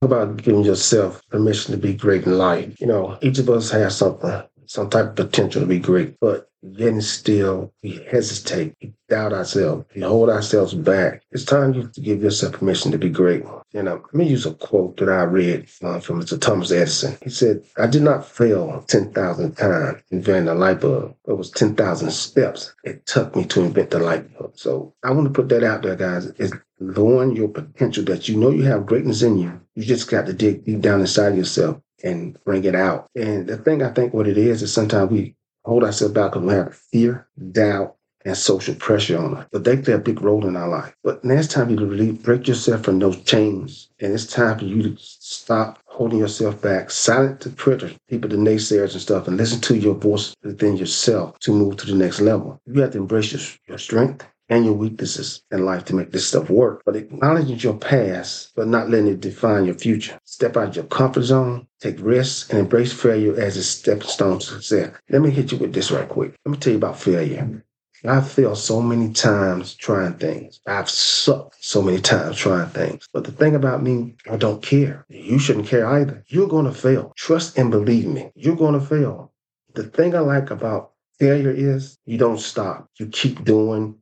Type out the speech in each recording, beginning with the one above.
about giving yourself permission to be great in life? Each of us has something, some type of potential to be great, but yet still we hesitate, we doubt ourselves, we hold ourselves back. It's time you to give yourself permission to be great. Let me use a quote that I read from Mr. Thomas Edison. He said, "I did not fail 10,000 times inventing a light bulb. It was 10,000 steps it took me to invent the light bulb." So I want to put that out there, guys. Is knowing your potential, that you know you have greatness in you. You just got to dig deep down inside of yourself and bring it out. And the thing I think what it is sometimes we hold ourselves back because we have fear, doubt, and social pressure on us. But they play a big role in our life. But now it's time for you to really break yourself from those chains. And it's time for you to stop holding yourself back, silent the critters, people, the naysayers and stuff, and listen to your voice within yourself to move to the next level. You have to embrace your strength and your weaknesses in life to make this stuff work. But acknowledging your past, but not letting it define your future. Step out of your comfort zone, take risks, and embrace failure as a stepping stone to success. Let me hit you with this right quick. Let me tell you about failure. I've failed so many times trying things. I've sucked so many times trying things. But the thing about me, I don't care. You shouldn't care either. You're going to fail. Trust and believe me. You're going to fail. The thing I like about failure is you don't stop. You keep doing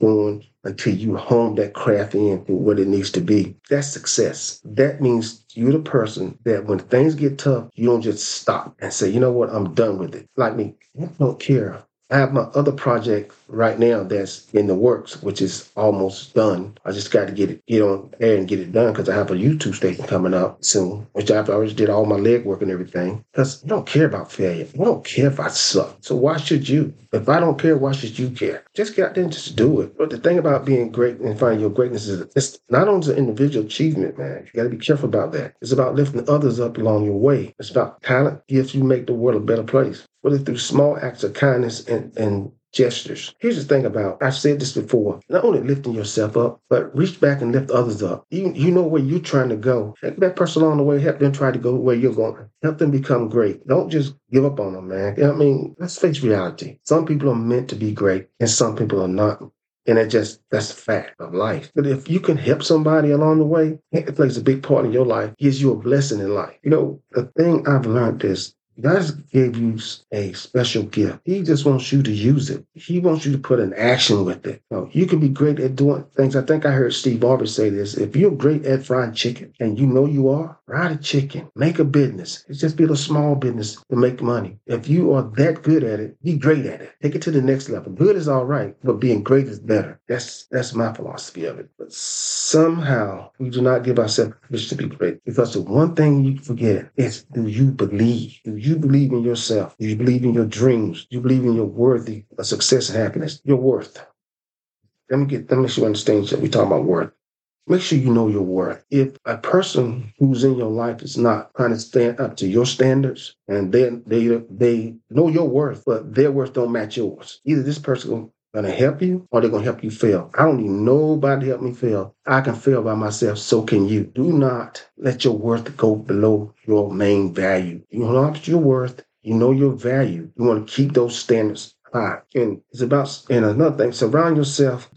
until you hone that craft in to what it needs to be. That's success. That means you're the person that when things get tough, you don't just stop and say, you know what, I'm done with it. Like me, I don't care. I have my other project right now that's in the works, which is almost done. I just got to get on air and get it done because I have a YouTube station coming up soon, which I've already did all my leg work and everything. Because you don't care about failure. You don't care if I suck. So why should you? If I don't care, why should you care? Just get out there and just do it. But the thing about being great and finding your greatness is it's not only an individual achievement, man. You got to be careful about that. It's about lifting others up along your way. It's about talent, gifts. You make the world a better place. Whether through small acts of kindness and gestures. Here's the thing about, I've said this before, not only lifting yourself up, but reach back and lift others up. You know where you're trying to go. Help that person along the way, help them try to go where you're going. Help them become great. Don't just give up on them, man. Let's face reality. Some people are meant to be great and some people are not. And that's the fact of life. But if you can help somebody along the way, it plays a big part in your life, gives you a blessing in life. The thing I've learned is God gave you a special gift. He just wants you to use it. He wants you to put an action with it. You can be great at doing things. I think I heard Steve Harvey say this. If you're great at frying chicken, and you know you are, fry the chicken. Make a business. It's just build a small business to make money. If you are that good at it, be great at it. Take it to the next level. Good is all right, but being great is better. That's my philosophy of it. But somehow, we do not give ourselves permission to be great. Because the one thing you forget is, do you believe? Do you believe in yourself? Do you believe in your dreams? Do you believe in your worthy of success and happiness? Your worth. Let me make sure you understand that we talk about worth. Make sure you know your worth. If a person who's in your life is not trying to stand up to your standards, and they know your worth, but their worth don't match yours, either this person going to help you or they're going to help you fail. I don't need nobody to help me fail. I can fail by myself, so can you. Do not let your worth go below your main value. You know your worth. You know your value. You want to keep those standards high. And it's about, and another thing, surround yourself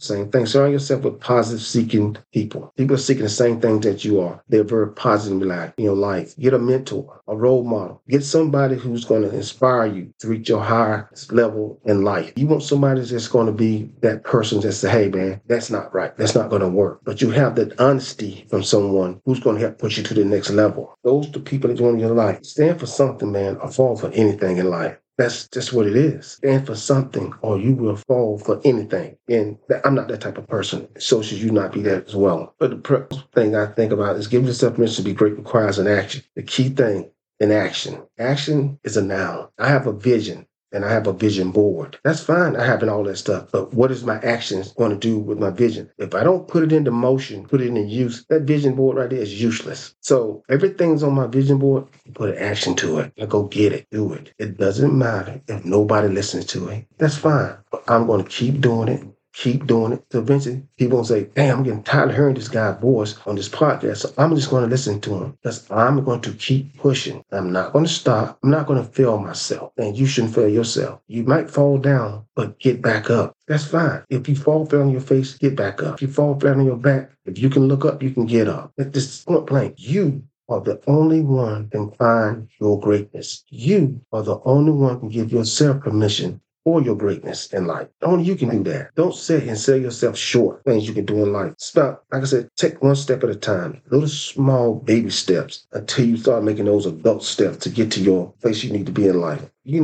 with positive seeking people. People are seeking the same things that you are. They're very positive in your life. Get a mentor, a role model. Get somebody who's going to inspire you to reach your highest level in life. You want somebody that's going to be that person that say, hey man, that's not right. That's not going to work. But you have that honesty from someone who's going to help push you to the next level. Those are the people that you want in your life. Stand for something, man, or fall for anything in life. That's just what it is. Stand for something or you will fall for anything. And I'm not that type of person. So should you not be that as well. But the thing I think about is giving yourself permission to be great requires an action. The key thing in action. Action is a noun. I have a vision. And I have a vision board. That's fine. I have all that stuff. But what is my actions going to do with my vision? If I don't put it into motion, put it into use, that vision board right there is useless. So everything's on my vision board. Put an action to it. And go get it. Do it. It doesn't matter if nobody listens to it. That's fine. But I'm going to keep doing it. Keep doing it. So eventually people will say, damn, I'm getting tired of hearing this guy's voice on this podcast. So I'm just going to listen to him because I'm going to keep pushing. I'm not going to stop. I'm not going to fail myself. And you shouldn't fail yourself. You might fall down, but get back up. That's fine. If you fall flat on your face, get back up. If you fall flat on your back, if you can look up, you can get up. It's just point blank. You are the only one can find your greatness. You are the only one can give yourself permission for your greatness in life. Only you can do that. Don't sit and sell yourself short things you can do in life. Stop. Like I said, take one step at a time. Little small baby steps until you start making those adult steps to get to your place you need to be in life.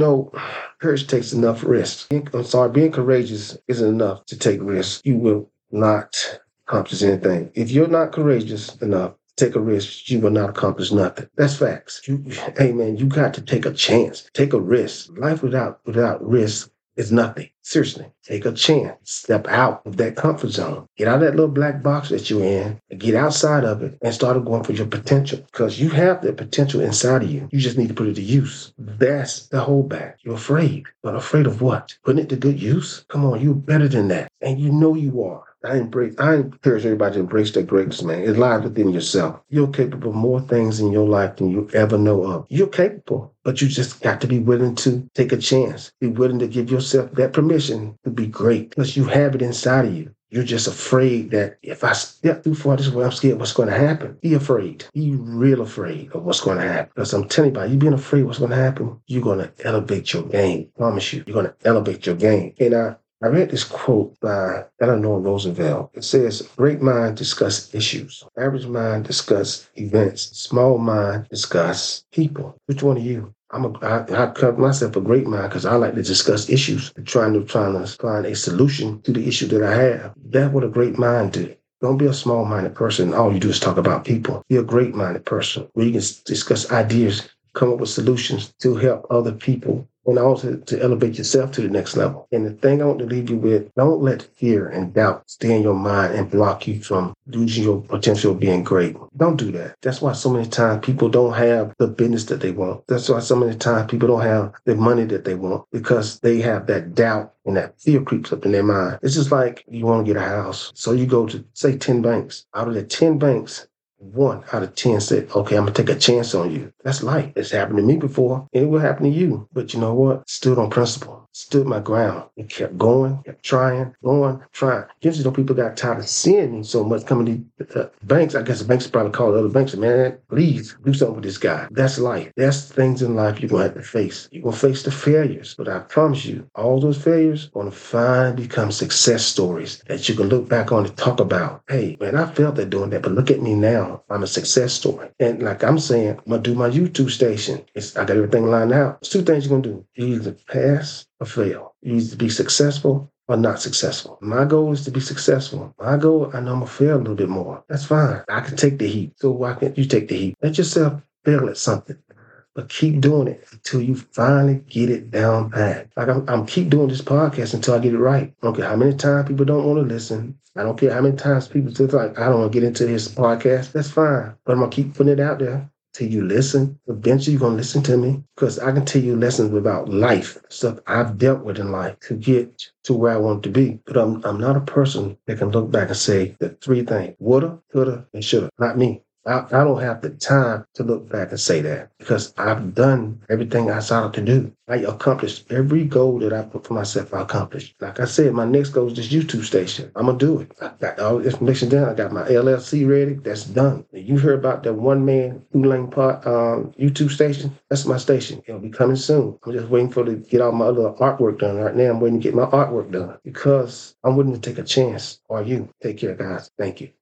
Courage takes enough risk. Being courageous isn't enough to take risks. You will not accomplish anything. If you're not courageous enough, take a risk, you will not accomplish nothing. That's facts. Hey man, you got to take a chance. Take a risk. Life without risk is nothing. Seriously, take a chance. Step out of that comfort zone. Get out of that little black box that you're in and get outside of it and start going for your potential. Because you have the potential inside of you. You just need to put it to use. That's the holdback. You're afraid. But afraid of what? Putting it to good use? Come on, you're better than that. And you know you are. I encourage everybody to embrace their greatness, man. It lies within yourself. You're capable of more things in your life than you ever know of. You're capable, but you just got to be willing to take a chance. Be willing to give yourself that permission to be great because you have it inside of you. You're just afraid that if I step too far this way, I'm scared what's going to happen. Be afraid. Be real afraid of what's going to happen. Because I'm telling you, you being afraid of what's going to happen, you're going to elevate your game. I promise you, you're going to elevate your game. And I read this quote by Eleanor Roosevelt. It says, great mind discuss issues. Average mind discuss events. Small mind discuss people. Which one are you? I cut myself a great mind because I like to discuss issues, trying to find a solution to the issue that I have. That's what a great mind do. Don't be a small-minded person. All you do is talk about people. Be a great-minded person where you can discuss ideas, come up with solutions to help other people, and also to elevate yourself to the next level. And the thing I want to leave you with, don't let fear and doubt stay in your mind and block you from losing your potential of being great. Don't do that. That's why so many times people don't have the business that they want. That's why so many times people don't have the money that they want because they have that doubt and that fear creeps up in their mind. It's just like you want to get a house. So you go to, say, 10 banks. Out of the 10 banks, 1 out of 10 said, okay, I'm going to take a chance on you. That's life. It's happened to me before, and it will happen to you. But you know what? Stood on principle. Stood my ground. And kept going, kept trying. Usually, people got tired of seeing me so much coming to banks. I guess the banks probably called other banks and, man, please do something with this guy. That's life. That's things in life you're going to have to face. You're going to face the failures. But I promise you, all those failures are going to finally become success stories that you can look back on and talk about. Hey, man, I failed at doing that, but look at me now. I'm a success story. And like I'm saying, I'm going to do my YouTube station. I got everything lined out. There's 2 things you're going to do. You either pass or fail. You either be successful or not successful. My goal is to be successful. My goal, I know I'm going to fail a little bit more. That's fine. I can take the heat. So why can't you take the heat? Let yourself fail at something. But keep doing it until you finally get it down pat. Like I'm keep doing this podcast until I get it right. I don't care how many times people don't want to listen. I don't care how many times people say like, I don't want to get into this podcast. That's fine. But I'm going to keep putting it out there till you listen. Eventually you're going to listen to me because I can tell you lessons about life, stuff I've dealt with in life to get to where I want to be. But I'm not a person that can look back and say the 3 things, woulda, coulda, and shoulda. Not me. I don't have the time to look back and say that because I've done everything I set out to do. I accomplished every goal that I put for myself. I accomplished. Like I said, my next goal is this YouTube station. I'm going to do it. I got all the information done. I got my LLC ready. That's done. You heard about that one-man Oolane YouTube station? That's my station. It'll be coming soon. I'm just waiting to get all my other artwork done. Right now, I'm waiting to get my artwork done because I'm willing to take a chance. Are you? Take care, guys. Thank you.